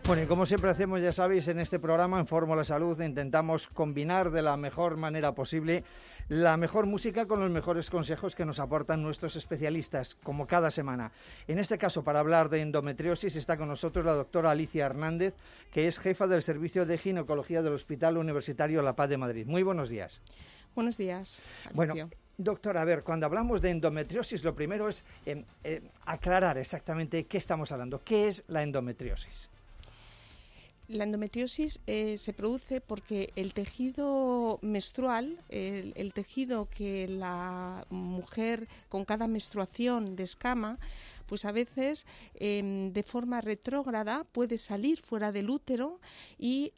Bueno, y como siempre hacemos, ya sabéis, en este programa, en Fórmula Salud, intentamos combinar de la mejor manera posible la mejor música con los mejores consejos que nos aportan nuestros especialistas, como cada semana. En este caso, para hablar de endometriosis, está con nosotros la doctora Alicia Hernández, que es jefa del Servicio de Ginecología del Hospital Universitario La Paz de Madrid. Muy buenos días. Buenos días, Alicia. Bueno, doctora, a ver, cuando hablamos de endometriosis, lo primero es aclarar exactamente qué estamos hablando. ¿Qué es la endometriosis? La endometriosis se produce porque el tejido menstrual, el tejido que la mujer con cada menstruación descama, pues a veces de forma retrógrada puede salir fuera del útero y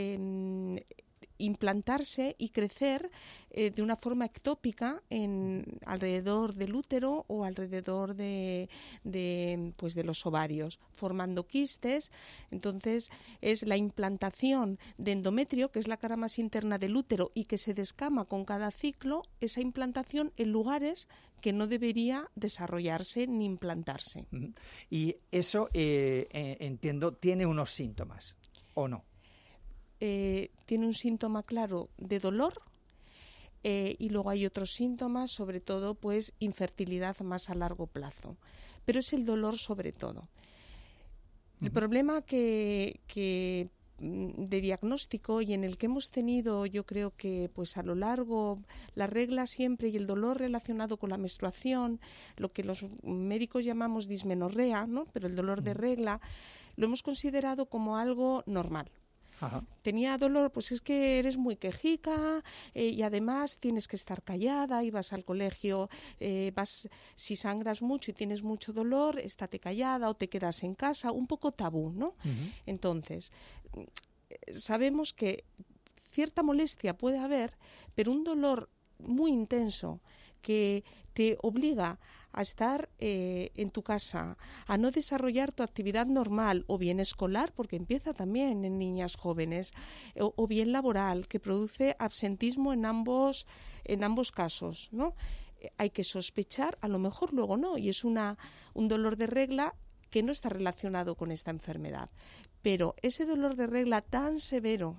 implantarse y crecer de una forma ectópica alrededor del útero o alrededor de los ovarios, formando quistes. Entonces es la implantación de endometrio, que es la cara más interna del útero y que se descama con cada ciclo, esa implantación en lugares que no debería desarrollarse ni implantarse. Y eso, entiendo, tiene unos síntomas, ¿o no? Tiene un síntoma claro de dolor y luego hay otros síntomas, sobre todo pues infertilidad más a largo plazo, pero es el dolor sobre todo. El problema de diagnóstico y en el que hemos tenido, yo creo que pues a lo largo, la regla siempre y el dolor relacionado con la menstruación, lo que los médicos llamamos dismenorrea, ¿no? Pero el dolor de regla lo hemos considerado como algo normal. Ajá. Tenía dolor, pues es que eres muy quejica y además tienes que estar callada y vas al colegio, si sangras mucho y tienes mucho dolor, estate callada o te quedas en casa, un poco tabú, ¿no? Entonces, sabemos que cierta molestia puede haber, pero un dolor muy intenso que te obliga a estar en tu casa, a no desarrollar tu actividad normal o bien escolar, porque empieza también en niñas jóvenes, o bien laboral, que produce absentismo en ambos casos, ¿no? Hay que sospechar, a lo mejor luego no, y es un dolor de regla que no está relacionado con esta enfermedad. Pero ese dolor de regla tan severo,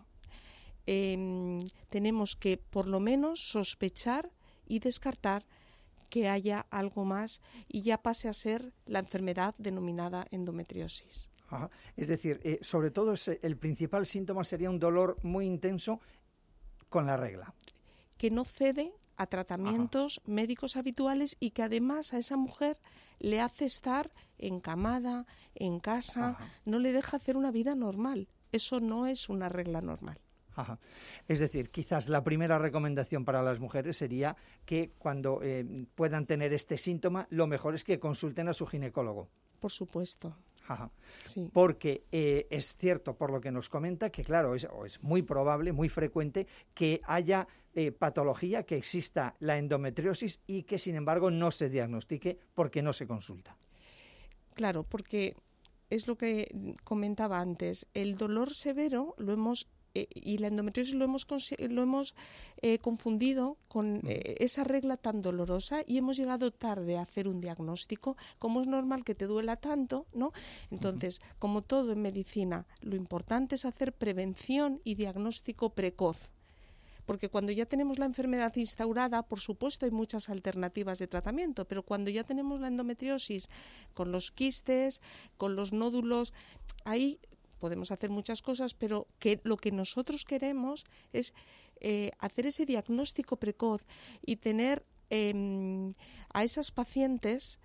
tenemos que por lo menos sospechar y descartar que haya algo más y ya pase a ser la enfermedad denominada endometriosis. Ajá. Es decir, sobre todo el principal síntoma sería un dolor muy intenso con la regla. Que no cede a tratamientos médicos habituales y que además a esa mujer le hace estar encamada, en casa, no le deja hacer una vida normal. Eso no es una regla normal. Ajá. Es decir, quizás la primera recomendación para las mujeres sería que cuando puedan tener este síntoma, lo mejor es que consulten a su ginecólogo. Por supuesto. Ajá. Sí. Porque es cierto, por lo que nos comenta, que claro, es muy probable, muy frecuente, que haya patología, que exista la endometriosis y que sin embargo no se diagnostique porque no se consulta. Claro, porque es lo que comentaba antes, el dolor severo y la endometriosis lo hemos confundido con esa regla tan dolorosa y hemos llegado tarde a hacer un diagnóstico. Como es normal que te duela tanto, ¿no? Entonces, como todo en medicina, lo importante es hacer prevención y diagnóstico precoz. Porque cuando ya tenemos la enfermedad instaurada, por supuesto hay muchas alternativas de tratamiento, pero cuando ya tenemos la endometriosis con los quistes, con los nódulos, ahí podemos hacer muchas cosas, pero lo que nosotros queremos es hacer ese diagnóstico precoz y tener a esas pacientes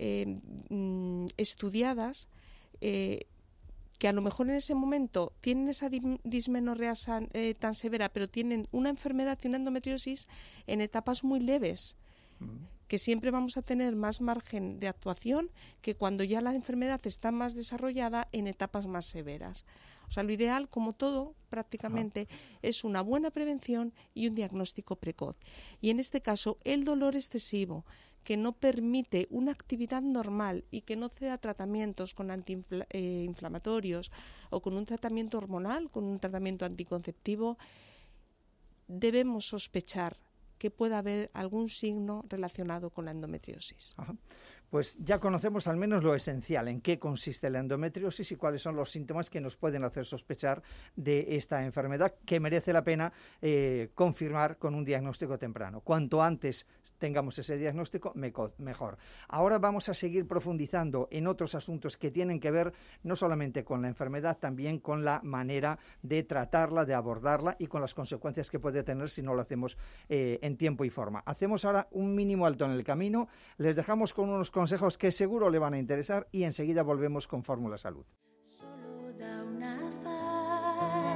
estudiadas que a lo mejor en ese momento tienen esa dismenorrea tan severa, pero tienen una enfermedad y una endometriosis en etapas muy leves, que siempre vamos a tener más margen de actuación que cuando ya la enfermedad está más desarrollada en etapas más severas. O sea, lo ideal, como todo, prácticamente, es una buena prevención y un diagnóstico precoz. Y en este caso, el dolor excesivo, que no permite una actividad normal y que no ceda tratamientos con antiinflamatorios o con un tratamiento hormonal, con un tratamiento anticonceptivo, debemos sospechar que pueda haber algún signo relacionado con la endometriosis. Ajá. pues ya conocemos al menos lo esencial, en qué consiste la endometriosis y cuáles son los síntomas que nos pueden hacer sospechar de esta enfermedad, que merece la pena confirmar con un diagnóstico temprano. Cuanto antes tengamos ese diagnóstico, mejor. Ahora vamos a seguir profundizando en otros asuntos que tienen que ver no solamente con la enfermedad, también con la manera de tratarla, de abordarla y con las consecuencias que puede tener si no lo hacemos en tiempo y forma. Hacemos ahora un mínimo alto en el camino, les dejamos con unos consejos que seguro le van a interesar y enseguida volvemos con Fórmula Salud. Solo da una faz.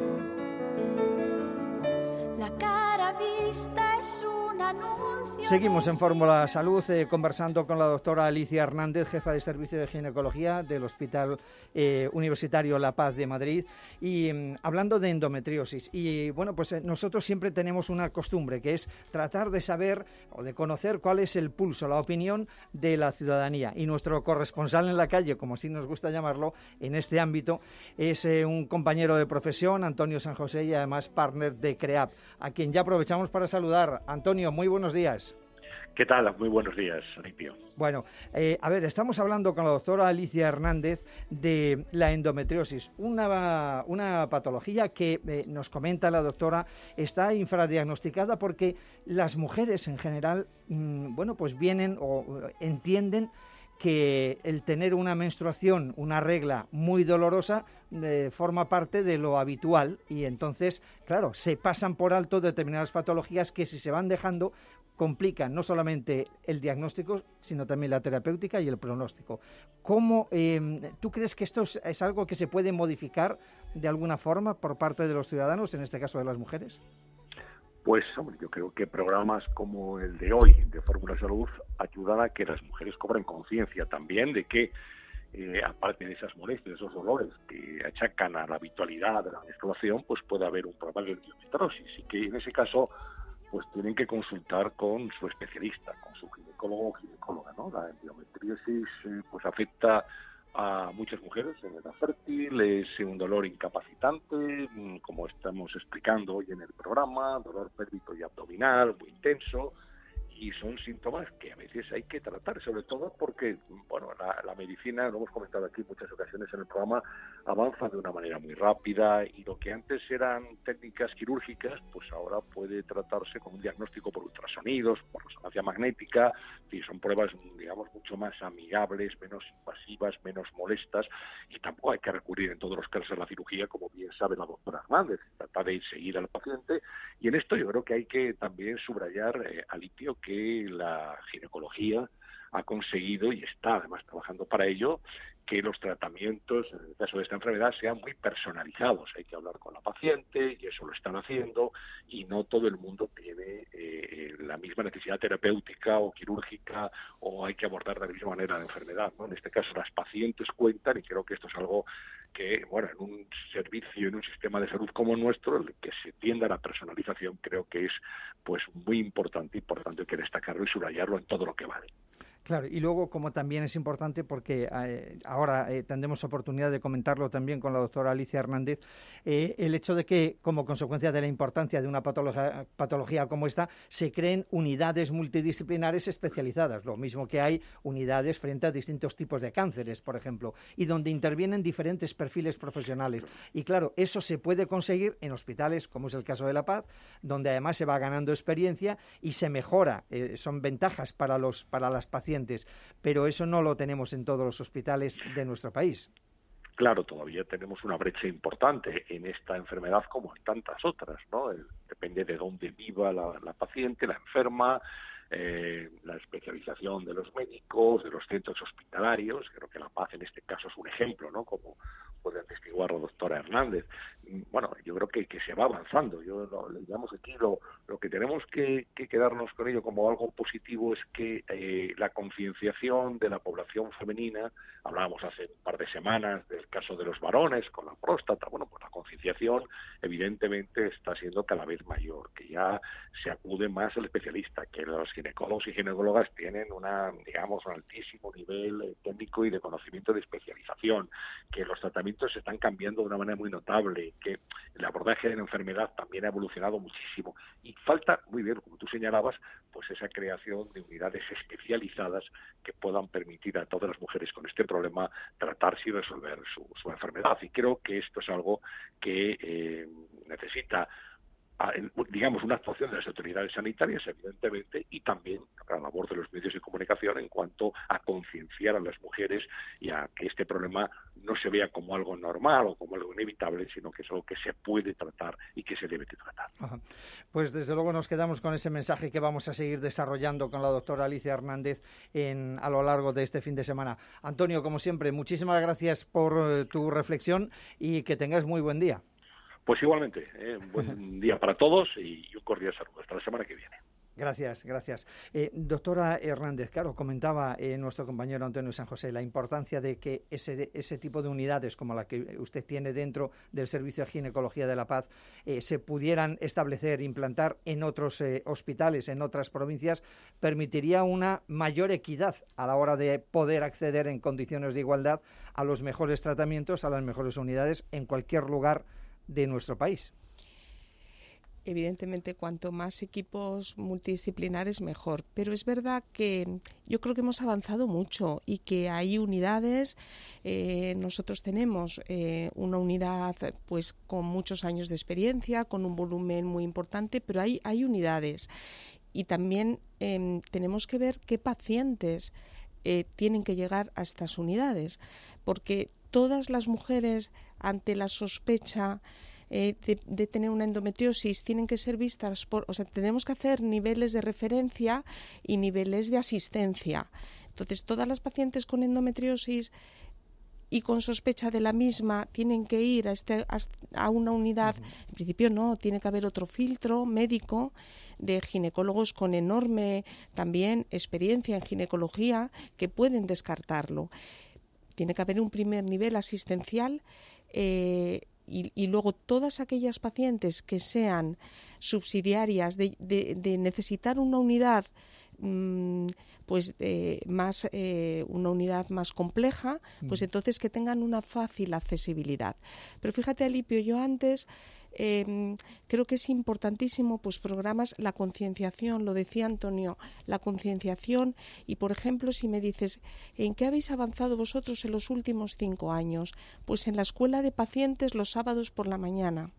La cara vista es un anuncio. Seguimos en Fórmula Salud conversando con la doctora Alicia Hernández, jefa de Servicio de Ginecología del Hospital Universitario La Paz de Madrid, y hablando de endometriosis. Y bueno, pues nosotros siempre tenemos una costumbre, que es tratar de saber o de conocer cuál es el pulso, la opinión de la ciudadanía. Y nuestro corresponsal en la calle, como así nos gusta llamarlo, en este ámbito, es un compañero de profesión, Antonio San José, y además partner de CREAP, a quien ya aprovechamos para saludar. Antonio, muy buenos días. ¿Qué tal? Muy buenos días, Alipio. Bueno, a ver, estamos hablando con la doctora Alicia Hernández de la endometriosis, una patología que nos comenta la doctora está infradiagnosticada porque las mujeres en general, bueno, pues vienen o entienden que el tener una menstruación, una regla muy dolorosa, forma parte de lo habitual y entonces, claro, se pasan por alto determinadas patologías que si se van dejando complican no solamente el diagnóstico, sino también la terapéutica y el pronóstico. ¿Cómo tú crees que esto es algo que se puede modificar de alguna forma por parte de los ciudadanos, en este caso de las mujeres? Pues, hombre, yo creo que programas como el de hoy, de Fórmula Salud, ayudan a que las mujeres cobren conciencia también de que, aparte de esas molestias, esos dolores que achacan a la habitualidad de la menstruación, pues puede haber un problema de endometriosis y que en ese caso pues tienen que consultar con su especialista, con su ginecólogo o ginecóloga, ¿no? La endometriosis pues afecta a muchas mujeres en edad fértil, es un dolor incapacitante, como estamos explicando hoy en el programa, dolor pélvico y abdominal muy intenso, y son síntomas que a veces hay que tratar, sobre todo porque, bueno, la medicina, lo hemos comentado aquí en muchas ocasiones en el programa, avanza de una manera muy rápida y lo que antes eran técnicas quirúrgicas, pues ahora puede tratarse con un diagnóstico por ultrasonidos, por resonancia magnética, y son pruebas, digamos, mucho más amigables, menos invasivas, menos molestas, y tampoco hay que recurrir en todos los casos a la cirugía, como bien sabe la doctora Hernández, trata de seguir al paciente, y en esto yo creo que hay que también subrayar, Alipio, que la ginecología ha conseguido y está además trabajando para ello que los tratamientos, en el caso de esta enfermedad, sean muy personalizados. Hay que hablar con la paciente y eso lo están haciendo y no todo el mundo tiene la misma necesidad terapéutica o quirúrgica o hay que abordar de la misma manera la enfermedad, ¿no? En este caso las pacientes cuentan y creo que esto es algo que, bueno, en un servicio, en un sistema de salud como el nuestro, el que se tienda a la personalización creo que es pues muy importante y por tanto hay que destacarlo y subrayarlo en todo lo que vale. Claro, y luego como también es importante porque ahora tendremos oportunidad de comentarlo también con la doctora Alicia Hernández, el hecho de que como consecuencia de la importancia de una patología como esta se creen unidades multidisciplinares especializadas, lo mismo que hay unidades frente a distintos tipos de cánceres, por ejemplo, y donde intervienen diferentes perfiles profesionales. Y claro, eso se puede conseguir en hospitales, como es el caso de La Paz, donde además se va ganando experiencia y se mejora, son ventajas para las pacientes, pero eso no lo tenemos en todos los hospitales de nuestro país. Claro, todavía tenemos una brecha importante en esta enfermedad como en tantas otras, ¿no? Depende de dónde viva la paciente, la enferma, la especialización de los médicos, de los centros hospitalarios. Creo que La Paz en este caso es un ejemplo, ¿no? Como puede atestiguar la doctora Hernández. Bueno, yo creo que se va avanzando. Digamos aquí lo que tenemos que quedarnos con ello como algo positivo es que la concienciación de la población femenina, hablábamos hace un par de semanas del caso de los varones con la próstata, bueno, pues la concienciación evidentemente está siendo cada vez mayor, que ya se acude más al especialista, que los ginecólogos y ginecólogas tienen un altísimo nivel técnico y de conocimiento de especialización, que los tratamientos se están cambiando de una manera muy notable, que el abordaje de la enfermedad también ha evolucionado muchísimo. Y falta, muy bien, como tú señalabas, pues esa creación de unidades especializadas que puedan permitir a todas las mujeres con este problema tratarse y resolver su enfermedad. Y creo que esto es algo que necesita, digamos, una actuación de las autoridades sanitarias, evidentemente, y también la labor de los medios de comunicación en cuanto a concienciar a las mujeres y a que este problema no se vea como algo normal o como algo inevitable, sino que es algo que se puede tratar y que se debe de tratar. Ajá. Pues desde luego nos quedamos con ese mensaje que vamos a seguir desarrollando con la doctora Alicia Hernández a lo largo de este fin de semana. Antonio, como siempre, muchísimas gracias por tu reflexión y que tengas muy buen día. Pues igualmente, un buen día para todos y un cordial saludo. Hasta la semana que viene. Gracias. Doctora Hernández, claro, comentaba nuestro compañero Antonio San José la importancia de que ese tipo de unidades como la que usted tiene dentro del Servicio de Ginecología de la Paz se pudieran establecer, implantar en otros hospitales, en otras provincias, permitiría una mayor equidad a la hora de poder acceder en condiciones de igualdad a los mejores tratamientos, a las mejores unidades en cualquier lugar de nuestro país. Evidentemente, cuanto más equipos multidisciplinares, mejor. Pero es verdad que yo creo que hemos avanzado mucho y que hay unidades. Nosotros tenemos una unidad pues con muchos años de experiencia, con un volumen muy importante, pero hay unidades. Y también tenemos que ver qué pacientes tienen que llegar a estas unidades, porque todas las mujeres, ante la sospecha de tener una endometriosis, tienen que ser vistas tenemos que hacer niveles de referencia y niveles de asistencia. Entonces, todas las pacientes con endometriosis y con sospecha de la misma tienen que ir a una unidad. En principio no, tiene que haber otro filtro médico de ginecólogos con enorme también experiencia en ginecología que pueden descartarlo. Tiene que haber un primer nivel asistencial y luego todas aquellas pacientes que sean subsidiarias de necesitar una unidad una unidad más compleja, pues entonces que tengan una fácil accesibilidad. Pero fíjate, Alipio, yo antes creo que es importantísimo pues programas, la concienciación, lo decía Antonio, la concienciación. Y por ejemplo, si me dices ¿en qué habéis avanzado vosotros en los últimos 5 años? Pues en la escuela de pacientes los sábados por la mañana.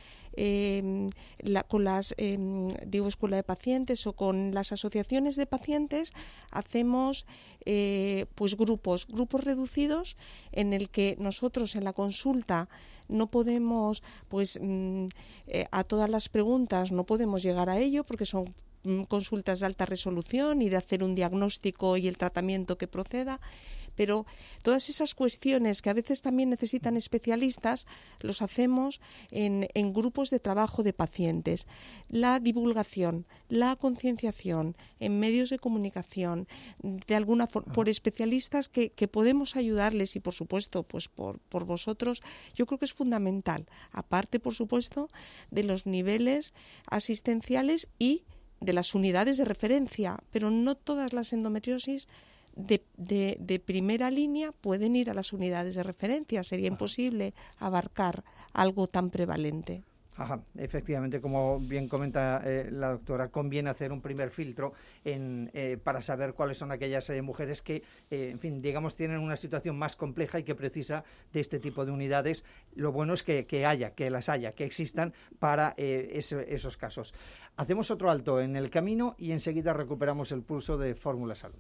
Con las escuela de pacientes o con las asociaciones de pacientes hacemos pues grupos reducidos en el que nosotros en la consulta no podemos a todas las preguntas no podemos llegar a ello porque son consultas de alta resolución y de hacer un diagnóstico y el tratamiento que proceda, pero todas esas cuestiones que a veces también necesitan especialistas los hacemos en grupos de trabajo de pacientes. La divulgación, la concienciación en medios de comunicación, de alguna forma, por especialistas que podemos ayudarles y por supuesto pues por vosotros, yo creo que es fundamental, aparte por supuesto de los niveles asistenciales y de las unidades de referencia, pero no todas las endometriosis de primera línea pueden ir a las unidades de referencia. Sería imposible abarcar algo tan prevalente. Ajá, efectivamente, como bien comenta la doctora, conviene hacer un primer filtro para saber cuáles son aquellas mujeres que, en fin, digamos, tienen una situación más compleja y que precisa de este tipo de unidades. Lo bueno es que las haya, que existan para esos casos. Hacemos otro alto en el camino y enseguida recuperamos el pulso de Fórmula Salud.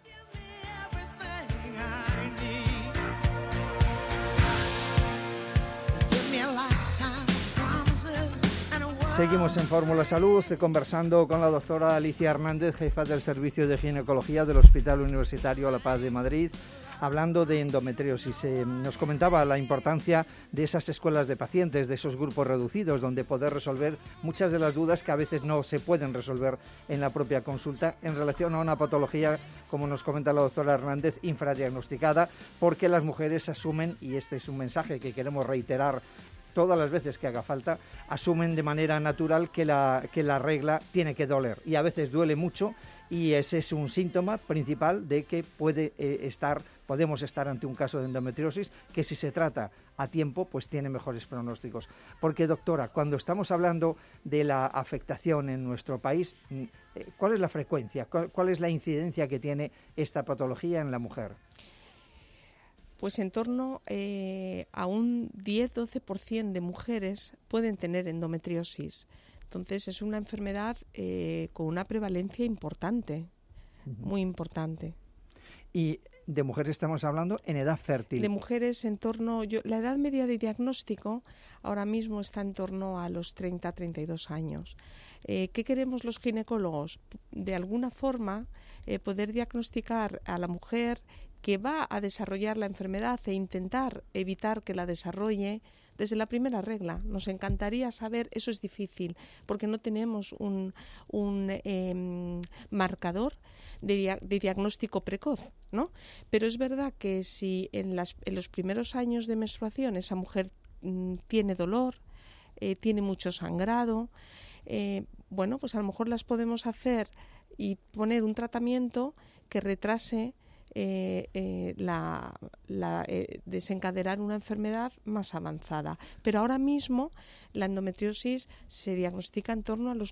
Seguimos en Fórmula Salud conversando con la doctora Alicia Hernández, jefa del Servicio de Ginecología del Hospital Universitario La Paz de Madrid, hablando de endometriosis. Nos comentaba la importancia de esas escuelas de pacientes, de esos grupos reducidos, donde poder resolver muchas de las dudas que a veces no se pueden resolver en la propia consulta en relación a una patología, como nos comenta la doctora Hernández, infradiagnosticada, porque las mujeres asumen, y este es un mensaje que queremos reiterar todas las veces que haga falta, asumen de manera natural que la regla tiene que doler y a veces duele mucho Y ese es un síntoma principal de que podemos estar ante un caso de endometriosis que, si se trata a tiempo, pues tiene mejores pronósticos. Porque, doctora, cuando estamos hablando de la afectación en nuestro país, ¿cuál es la frecuencia? ¿Cuál es la incidencia que tiene esta patología en la mujer? Pues en torno a un 10-12% de mujeres pueden tener endometriosis. Entonces es una enfermedad con una prevalencia importante, muy importante. ¿Y de mujeres estamos hablando en edad fértil? De mujeres la edad media de diagnóstico ahora mismo está en torno a los 30-32 años. ¿Qué queremos los ginecólogos? De alguna forma poder diagnosticar a la mujer que va a desarrollar la enfermedad e intentar evitar que la desarrolle desde la primera regla. Nos encantaría saber, eso es difícil, porque no tenemos un marcador de diagnóstico precoz, ¿no? Pero es verdad que si en los primeros años de menstruación esa mujer tiene dolor, tiene mucho sangrado, pues a lo mejor las podemos hacer y poner un tratamiento que retrase desencadenar una enfermedad más avanzada. Pero ahora mismo la endometriosis se diagnostica en torno a los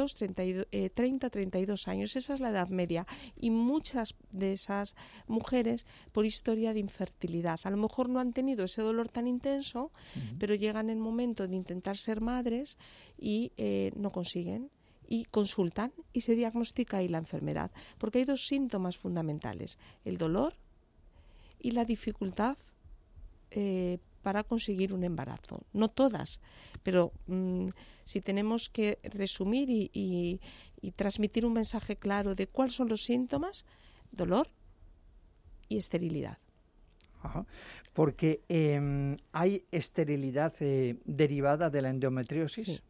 30-32 años. Esa es la edad media. Y muchas de esas mujeres por historia de infertilidad. A lo mejor no han tenido ese dolor tan intenso, pero llegan el momento de intentar ser madres y no consiguen. Y consultan y se diagnostica ahí la enfermedad, porque hay dos síntomas fundamentales: el dolor y la dificultad para conseguir un embarazo. No todas, pero si tenemos que resumir y transmitir un mensaje claro de cuáles son los síntomas: dolor y esterilidad. Ajá. Porque hay esterilidad derivada de la endometriosis. Sí.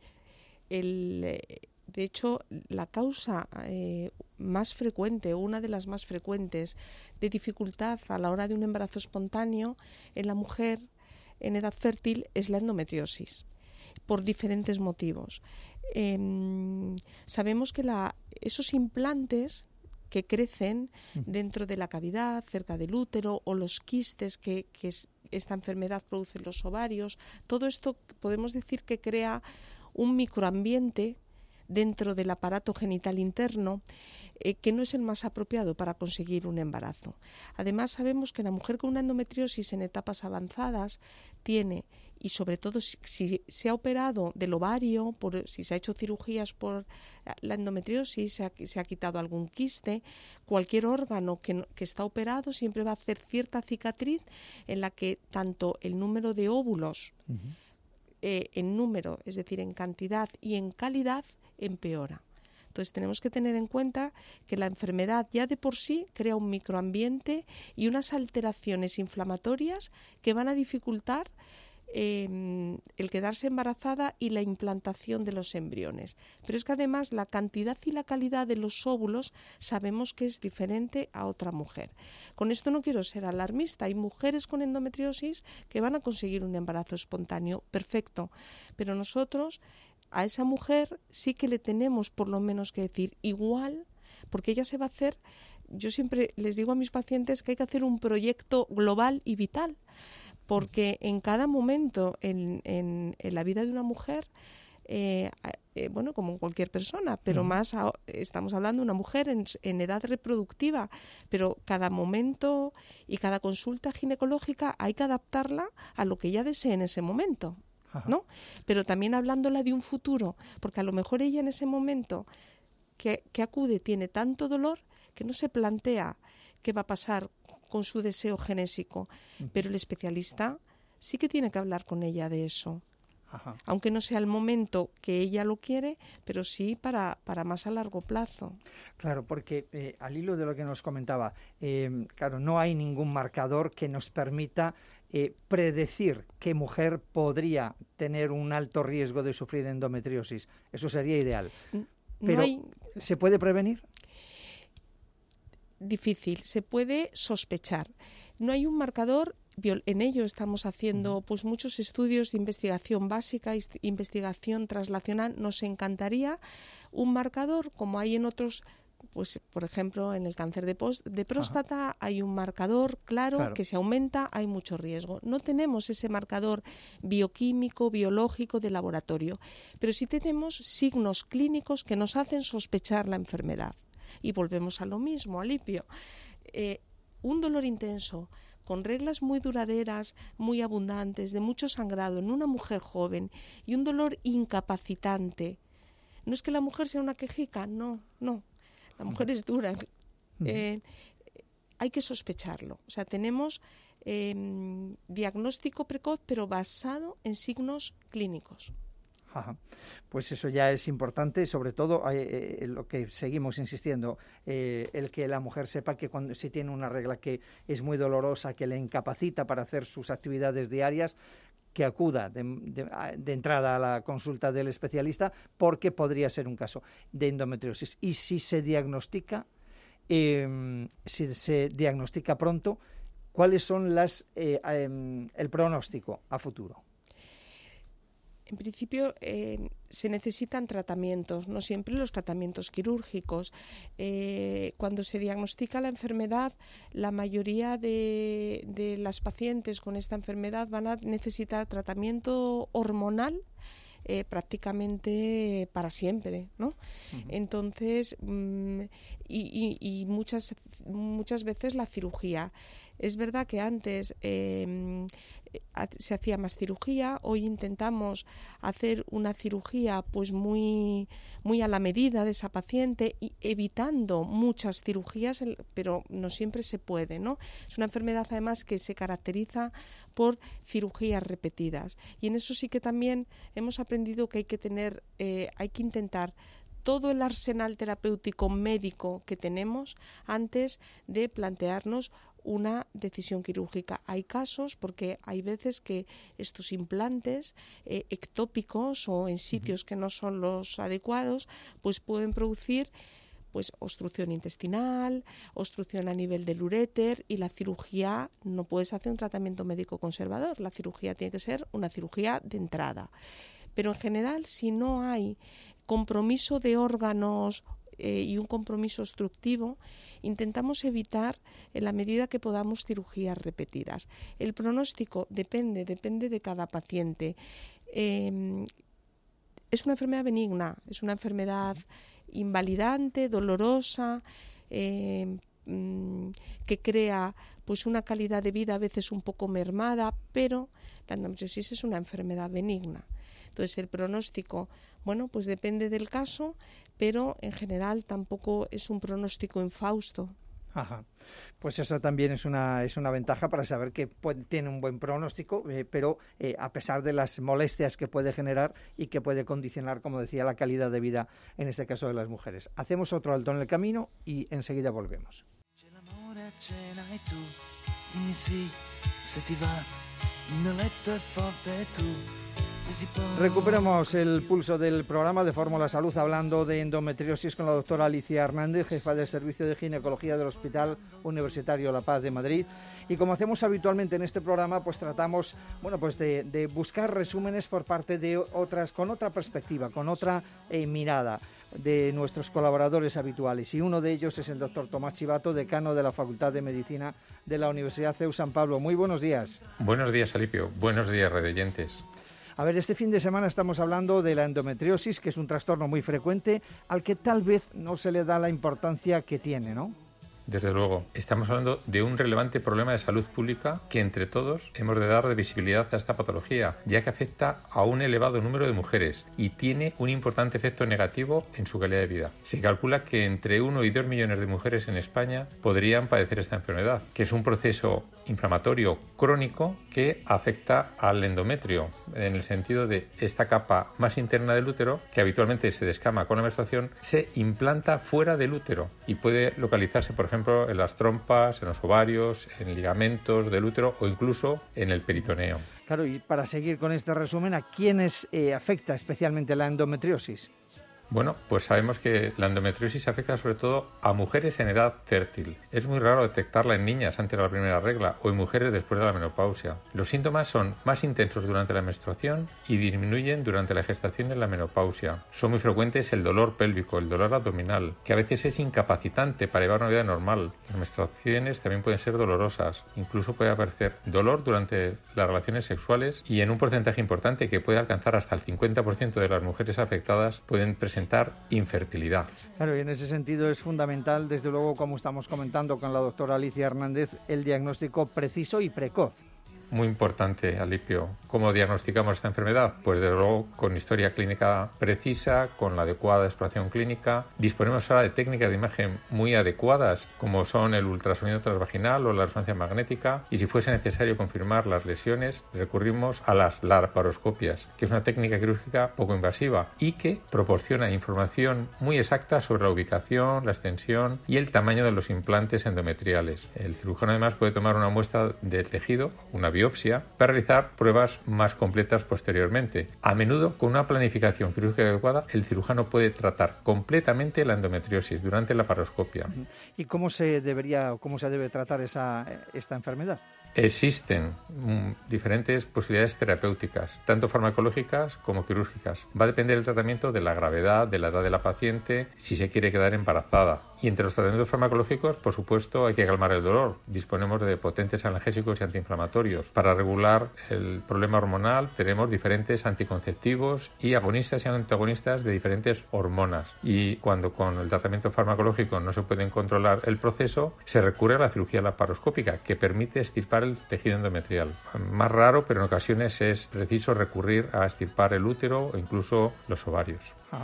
De hecho, la causa más frecuente, una de las más frecuentes de dificultad a la hora de un embarazo espontáneo en la mujer en edad fértil es la endometriosis, por diferentes motivos. Sabemos que esos implantes que crecen dentro de la cavidad, cerca del útero, o los quistes que esta enfermedad produce en los ovarios, todo esto podemos decir que crea un microambiente dentro del aparato genital interno que no es el más apropiado para conseguir un embarazo. Además, sabemos que la mujer con una endometriosis en etapas avanzadas tiene, y sobre todo si se ha operado del ovario, si se ha hecho cirugías por la endometriosis, se ha quitado algún quiste, cualquier órgano que está operado siempre va a hacer cierta cicatriz en la que tanto el número de óvulos en número, es decir, en cantidad y en calidad, empeora. Entonces tenemos que tener en cuenta que la enfermedad ya de por sí crea un microambiente y unas alteraciones inflamatorias que van a dificultar el quedarse embarazada y la implantación de los embriones. Pero es que además la cantidad y la calidad de los óvulos sabemos que es diferente a otra mujer. Con esto no quiero ser alarmista. Hay mujeres con endometriosis que van a conseguir un embarazo espontáneo perfecto, pero nosotros a esa mujer sí que le tenemos por lo menos que decir igual, porque ella se va a hacer. Yo siempre les digo a mis pacientes que hay que hacer un proyecto global y vital, porque en cada momento en la vida de una mujer, como en cualquier persona, pero más estamos hablando de una mujer en edad reproductiva, pero cada momento y cada consulta ginecológica hay que adaptarla a lo que ella desee en ese momento, ¿no? Pero también hablándola de un futuro, porque a lo mejor ella en ese momento que acude tiene tanto dolor que no se plantea qué va a pasar con su deseo genésico, pero el especialista sí que tiene que hablar con ella de eso. Ajá. Aunque no sea el momento que ella lo quiere, pero sí para más a largo plazo. Claro, porque al hilo de lo que nos comentaba, claro, no hay ningún marcador que nos permita predecir qué mujer podría tener un alto riesgo de sufrir endometriosis. Eso sería ideal. Pero, ¿se puede prevenir? Difícil, se puede sospechar. No hay un marcador, en ello estamos haciendo pues muchos estudios de investigación básica, investigación translacional. Nos encantaría un marcador como hay en otros pues por ejemplo, en el cáncer de próstata hay un marcador claro que si aumenta hay mucho riesgo. No tenemos ese marcador bioquímico, biológico de laboratorio, pero sí tenemos signos clínicos que nos hacen sospechar la enfermedad. Y volvemos a lo mismo, Alipio. Un dolor intenso, con reglas muy duraderas, muy abundantes, de mucho sangrado en una mujer joven y un dolor incapacitante. No es que la mujer sea una quejica, no. La mujer es dura. Hay que sospecharlo. O sea, tenemos diagnóstico precoz, pero basado en signos clínicos. Ajá. Pues eso ya es importante, sobre todo lo que seguimos insistiendo, el que la mujer sepa que cuando si tiene una regla que es muy dolorosa, que le incapacita para hacer sus actividades diarias, que acuda de entrada a la consulta del especialista, porque podría ser un caso de endometriosis. Y si se diagnostica pronto, ¿cuáles son el pronóstico a futuro? En principio se necesitan tratamientos, no siempre los tratamientos quirúrgicos. Cuando se diagnostica la enfermedad, la mayoría de las pacientes con esta enfermedad van a necesitar tratamiento hormonal prácticamente para siempre, ¿no? Uh-huh. Entonces, y muchas veces la cirugía. Es verdad que antes se hacía más cirugía, hoy intentamos hacer una cirugía pues muy a la medida de esa paciente y evitando muchas cirugías, pero no siempre se puede, ¿no? Es una enfermedad además que se caracteriza por cirugías repetidas y en eso sí que también hemos aprendido que hay que intentar todo el arsenal terapéutico médico que tenemos antes de plantearnos una decisión quirúrgica. Hay casos, porque hay veces que estos implantes ectópicos o en sitios que no son los adecuados, pues pueden producir pues obstrucción intestinal, obstrucción a nivel del uréter, y la cirugía no puedes hacer un tratamiento médico conservador, la cirugía tiene que ser una cirugía de entrada. Pero en general, si no hay compromiso de órganos y un compromiso obstructivo, intentamos evitar en la medida que podamos cirugías repetidas. El pronóstico depende de cada paciente. Es una enfermedad benigna, es una enfermedad invalidante, dolorosa, que crea pues una calidad de vida a veces un poco mermada, pero la endometriosis es una enfermedad benigna. Entonces el pronóstico, bueno, pues depende del caso, pero en general tampoco es un pronóstico infausto. Ajá. Pues eso también es una ventaja para saber que tiene un buen pronóstico, pero a pesar de las molestias que puede generar y que puede condicionar, como decía, la calidad de vida, en este caso de las mujeres. Hacemos otro alto en el camino y enseguida volvemos. Recuperamos el pulso del programa de Fórmula Salud hablando de endometriosis con la doctora Alicia Hernández, jefa del Servicio de Ginecología del Hospital Universitario La Paz de Madrid. Y como hacemos habitualmente en este programa, pues tratamos de buscar resúmenes por parte de otras, con otra perspectiva, con otra mirada de nuestros colaboradores habituales. Y uno de ellos es el doctor Tomás Chivato, decano de la Facultad de Medicina de la Universidad CEU San Pablo. Muy buenos días. Buenos días, Alipio. Buenos días, radioyentes. A ver, este fin de semana estamos hablando de la endometriosis, que es un trastorno muy frecuente, al que tal vez no se le da la importancia que tiene, ¿no? Desde luego, estamos hablando de un relevante problema de salud pública que entre todos hemos de dar visibilidad a esta patología, ya que afecta a un elevado número de mujeres y tiene un importante efecto negativo en su calidad de vida. Se calcula que entre 1 y 2 millones de mujeres en España podrían padecer esta enfermedad, que es un proceso inflamatorio crónico que afecta al endometrio, en el sentido de esta capa más interna del útero, que habitualmente se descama con la menstruación, se implanta fuera del útero y puede localizarse, por ejemplo, en las trompas, en los ovarios, en ligamentos del útero o incluso en el peritoneo. Claro, y para seguir con este resumen, ¿a quiénes afecta especialmente la endometriosis? Bueno, pues sabemos que la endometriosis afecta sobre todo a mujeres en edad fértil. Es muy raro detectarla en niñas antes de la primera regla o en mujeres después de la menopausia. Los síntomas son más intensos durante la menstruación y disminuyen durante la gestación y la menopausia. Son muy frecuentes el dolor pélvico, el dolor abdominal, que a veces es incapacitante para llevar una vida normal. Las menstruaciones también pueden ser dolorosas. Incluso puede aparecer dolor durante las relaciones sexuales y en un porcentaje importante que puede alcanzar hasta el 50% de las mujeres afectadas pueden presentar infertilidad. Claro, y en ese sentido es fundamental, desde luego, como estamos comentando con la doctora Alicia Hernández, el diagnóstico preciso y precoz. Muy importante, Alipio. ¿Cómo diagnosticamos esta enfermedad? Pues desde luego con historia clínica precisa, con la adecuada exploración clínica. Disponemos ahora de técnicas de imagen muy adecuadas, como son el ultrasonido transvaginal o la resonancia magnética, y si fuese necesario confirmar las lesiones, recurrimos a las laparoscopias, que es una técnica quirúrgica poco invasiva y que proporciona información muy exacta sobre la ubicación, la extensión y el tamaño de los implantes endometriales. El cirujano además puede tomar una muestra del tejido, una biopsia, para realizar pruebas más completas posteriormente. A menudo, con una planificación quirúrgica adecuada, el cirujano puede tratar completamente la endometriosis durante la laparoscopia. ¿Y cómo se debe tratar esta enfermedad? Existen diferentes posibilidades terapéuticas, tanto farmacológicas como quirúrgicas. Va a depender del tratamiento de la gravedad, de la edad de la paciente, si se quiere quedar embarazada. Y entre los tratamientos farmacológicos, por supuesto, hay que calmar el dolor. Disponemos de potentes analgésicos y antiinflamatorios. Para regular el problema hormonal tenemos diferentes anticonceptivos y agonistas y antagonistas de diferentes hormonas. Y cuando con el tratamiento farmacológico no se puede controlar el proceso, se recurre a la cirugía laparoscópica, que permite extirpar el tejido endometrial. Más raro, pero en ocasiones es preciso recurrir a extirpar el útero o incluso los ovarios.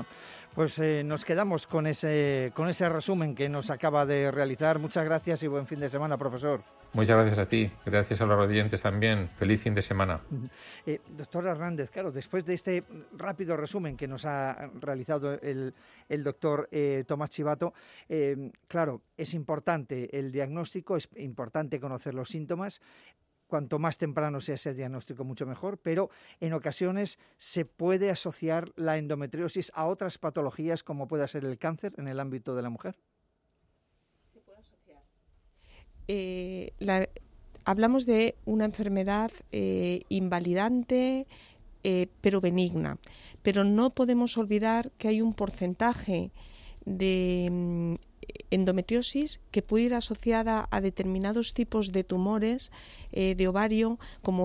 Pues nos quedamos con ese resumen que nos acaba de realizar. Muchas gracias y buen fin de semana, profesor. Muchas gracias a ti, gracias a los oyentes también. Feliz fin de semana. Doctor Hernández, claro, después de este rápido resumen que nos ha realizado el doctor Tomás Chivato, claro, es importante el diagnóstico, es importante conocer los síntomas. Cuanto más temprano sea ese diagnóstico, mucho mejor, pero en ocasiones se puede asociar la endometriosis a otras patologías como pueda ser el cáncer en el ámbito de la mujer. Se puede asociar. Hablamos de una enfermedad invalidante, pero benigna, pero no podemos olvidar que hay un porcentaje de endometriosis que puede ir asociada a determinados tipos de tumores de ovario, como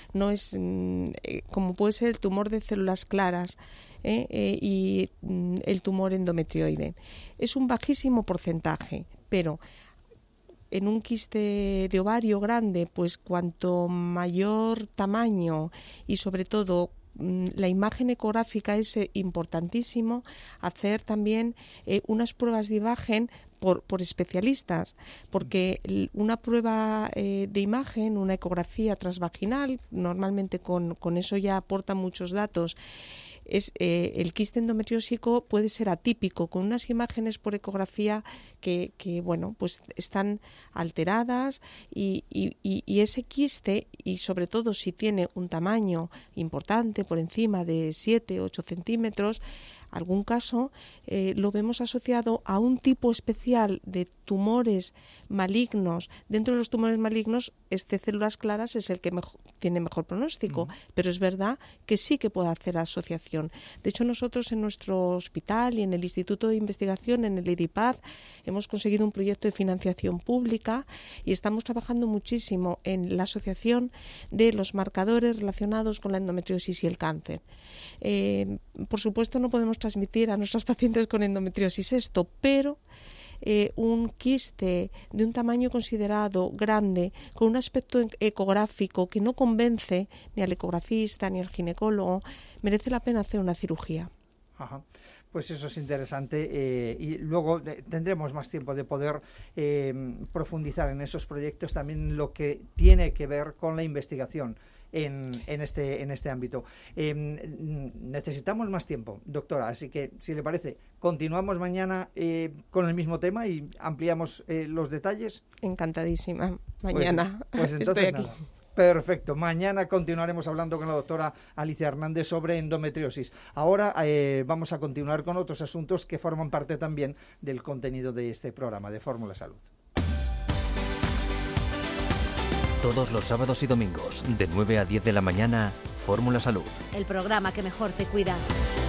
puede ser el tumor de células claras y el tumor endometrioide. Es un bajísimo porcentaje, pero en un quiste de ovario grande, pues cuanto mayor tamaño y sobre todo la imagen ecográfica es importantísimo. Hacer también unas pruebas de imagen por especialistas, porque una prueba de imagen, una ecografía transvaginal, normalmente con eso ya aporta muchos datos. El quiste endometriósico puede ser atípico, con unas imágenes por ecografía que bueno, pues están alteradas y ese quiste, y sobre todo si tiene un tamaño importante por encima de 7-8 centímetros, algún caso lo vemos asociado a un tipo especial de tumores malignos. Dentro de los tumores malignos, células claras es el que tiene mejor pronóstico, pero es verdad que sí que puede hacer asociación. De hecho, nosotros en nuestro hospital y en el Instituto de Investigación, en el IRIPAD, hemos conseguido un proyecto de financiación pública y estamos trabajando muchísimo en la asociación de los marcadores relacionados con la endometriosis y el cáncer. Por supuesto, no podemos transmitir a nuestros pacientes con endometriosis esto, pero un quiste de un tamaño considerado grande, con un aspecto ecográfico que no convence ni al ecografista ni al ginecólogo, merece la pena hacer una cirugía. Ajá. Pues eso es interesante y luego tendremos más tiempo de poder profundizar en esos proyectos, también lo que tiene que ver con la investigación en este ámbito. Necesitamos más tiempo, doctora, así que si le parece, continuamos mañana con el mismo tema y ampliamos los detalles. Encantadísima. Mañana pues entonces, estoy aquí. nada. Perfecto. Mañana continuaremos hablando con la doctora Alicia Hernández sobre endometriosis. Ahora vamos a continuar con otros asuntos que forman parte también del contenido de este programa de Fórmula Salud. Todos los sábados y domingos, de 9 a 10 de la mañana, Fórmula Salud. El programa que mejor te cuida.